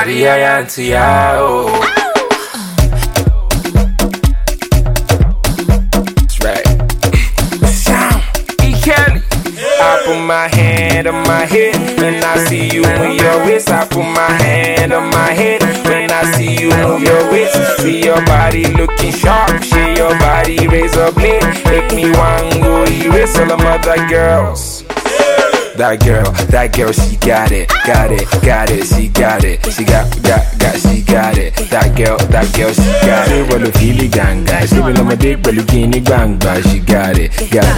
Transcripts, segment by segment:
Maria Yantiao. That's right. E. Kelly. I put my hand on my head when I see you move your waist. I put my hand on my head when I see you move your waist. See your body looking sharp, see your body razor blade. Make me want go erase all the other girls. That girl, she got it, she got it, she got it. She got it. That girl, she got it. Well, feel it, gang, guys. Even on my dick, but you can't bang, but she got it.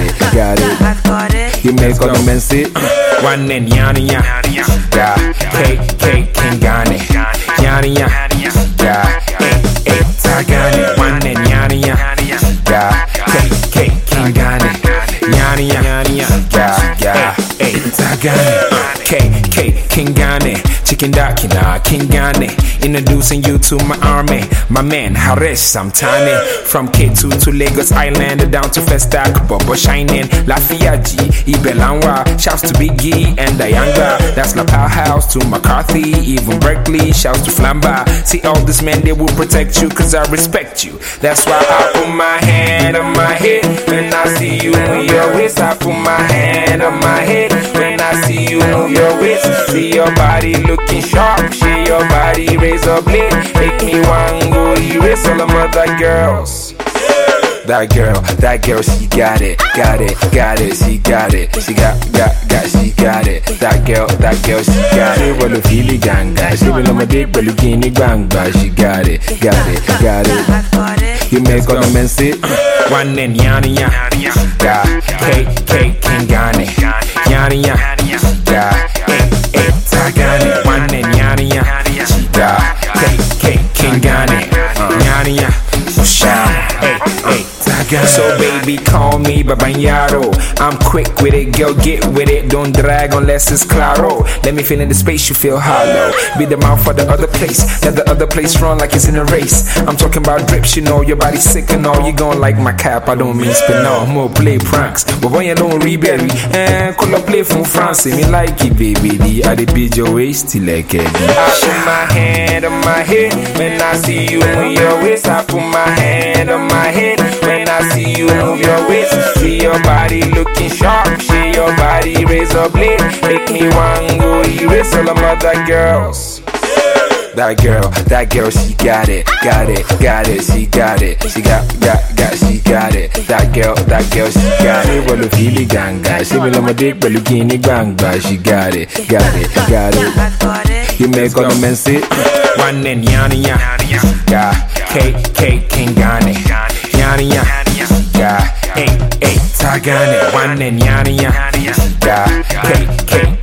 You make all the men sit. One and yanny, yeah. Cake, King Gane. Yanny, yeah. Tagani. One and yanny, yeah. Cake, King Gane. Yanny, yeah. Tagani. Cake, King Gane. Chicken Dakina, King Gane. Introducing you to my army. My man, Haresh Samtani. From K2 to Lagos Island, down to Festac, Bobo Shining, Lafiaji, Ibelanwa. Shouts to Biggie and Dayanga. That's La House to McCarthy, even Berkeley. Shouts to Flamba. See all these men, they will protect you, cause I respect you. That's why I put my hand on my head when I see you move your waist. I put my hand on my head when I see you move your waist. See your body looking sharp, see your body razor blade. Make me want go erase all the other girls. That girl, she got it, she got it. She got it. That girl, she got it. Well, feel it, gang, guys. Even on my dick, but you can't bang, but she got it. You make all the men sit. One and yanny, yeah. Cake, King Gane. Yanny, yeah. Tagani. One and yanny, yeah. Cake, King Gane. Yanny, yeah. So baby, call me Babanyaro. I'm quick with it, girl, get with it. Don't drag unless it's claro. Let me feel in the space, you feel hollow. Be the mouth for the other place. Let the other place run like it's in a race. I'm talking about drips, you know, your body's sick and all. You gon' like my cap, I don't mean spin no more play pranks. But when you don't reberry, call up play from France. Me like it, baby. I did beat your waist till like it. I put my hand on my head when I see you move your waist. I put my hand on my head when I see you move your waist. See your body looking sharp, see your body razor blade. Make me want go erase all the other girls. That girl, she got it. She got it. That girl, she got it. Well, feel it, gang, guys. Even on my dick, but you can't bang, but she got it. You make all the men sit. One and yanny, yeah. Cake, King Gane. Yanny, yeah. Tagani. One and yanny, yeah. Cake,